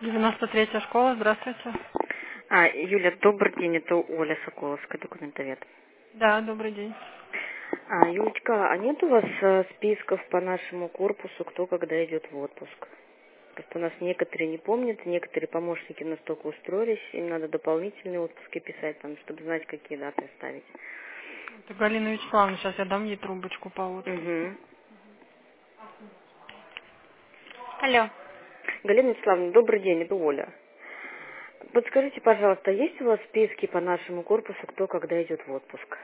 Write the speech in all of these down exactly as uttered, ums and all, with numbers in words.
девяносто третья школа, здравствуйте. А, Юля, добрый день, это Оля Соколовская, документовед. Да, добрый день. А, Юлечка, а нет у вас э, списков по нашему корпусу, кто когда идет в отпуск? Просто у нас некоторые не помнят, некоторые помощники настолько устроились, им надо дополнительные отпуски писать, там, чтобы знать, какие даты ставить. Это Галина Вячеславовна, сейчас я дам ей трубочку по отпуску. Угу. Алло. Галина Вячеславовна, добрый день, это Оля. Подскажите, пожалуйста, есть у вас списки по нашему корпусу, кто когда идет в отпуск?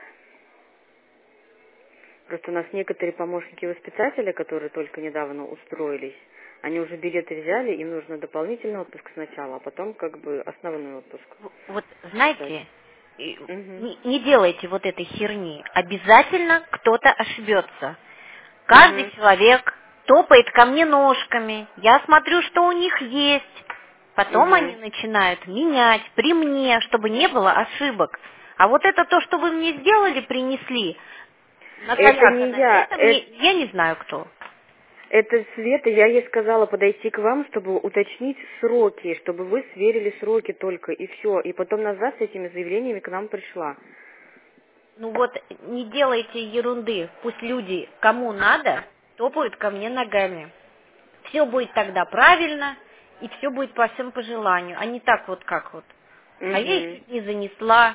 Просто у нас некоторые помощники воспитателя, которые только недавно устроились, они уже билеты взяли, им нужно дополнительный отпуск сначала, а потом как бы основной отпуск Вот дать. знаете, и Угу. не, не делайте вот этой херни. Обязательно кто-то ошибется. Каждый Угу. человек топает ко мне ножками. Я смотрю, что у них есть. Потом они Угу. начинают менять при мне, чтобы не было ошибок. А вот это то, что вы мне сделали, принесли, Это не накаляхано, я, это мне, это, я не знаю кто. это Света, я ей сказала подойти к вам, чтобы уточнить сроки, чтобы вы сверили сроки только, и все. И потом назад с этими заявлениями к нам пришла. Ну вот, не делайте ерунды. Пусть люди, кому надо, топают ко мне ногами. Все будет тогда правильно, и все будет по всем по желанию, а не так вот как вот. А я их Угу. чуть не занесла.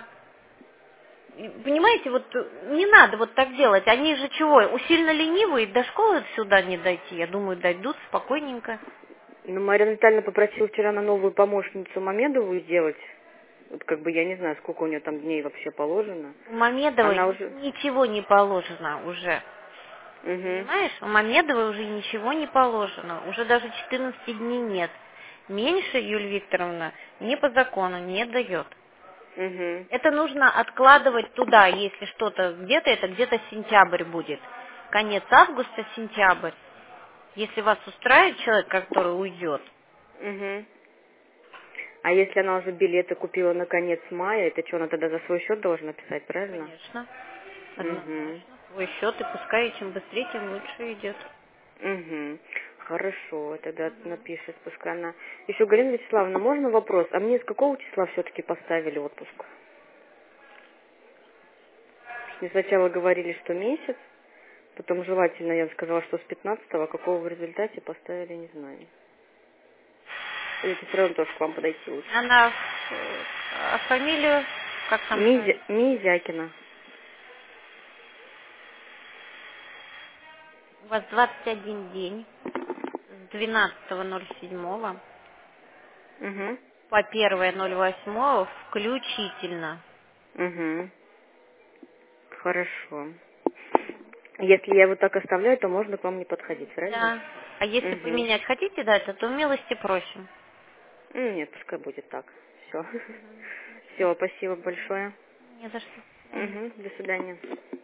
И, понимаете, вот не надо вот так делать. Они же чего, усильно ленивые, до школы сюда не дойти. Я думаю, дойдут спокойненько. Ну, Мария Витальевна попросила вчера на новую помощницу Мамедову сделать. Вот как бы я не знаю, сколько у нее там дней вообще положено. У Мамедовой Она ни- уже... ничего не положено уже. Угу. Понимаешь, у Мамедовой уже ничего не положено. Уже даже четырнадцати дней нет. Меньше, Юлия Викторовна, не по закону не дает. Угу. Это нужно откладывать туда, если что-то где-то, это где-то сентябрь будет. Конец августа, сентябрь. Если вас устраивает человек, который уйдет, Угу. А если она уже билеты купила на конец мая, это что, она тогда за свой счет должна писать, правильно? конечно, Угу. однозначно, свой счет, и пускай чем быстрее, тем лучше идет. Угу. Хорошо, тогда напишет, пускай она... Еще, Галина Вячеславовна, можно вопрос? А мне с какого числа все-таки поставили отпуск? Мне сначала говорили, что месяц, потом желательно, я сказала, что с пятнадцатого, а какого в результате поставили, не знаю. Или все равно тоже к вам подойти лучше. Она, э, а фамилию, как там Мизя... правильно? Мизякина. У вас двадцать один день с двенадцатого ноль седьмого Угу. по первое ноль восьмого включительно. Угу. Хорошо. Если я его так оставляю, то можно к вам не подходить, правильно? Да. А если Угу. поменять хотите дать, то милости просим. Нет, пускай будет так. Все. Все, спасибо большое. Не за что. До свидания. Угу. До свидания.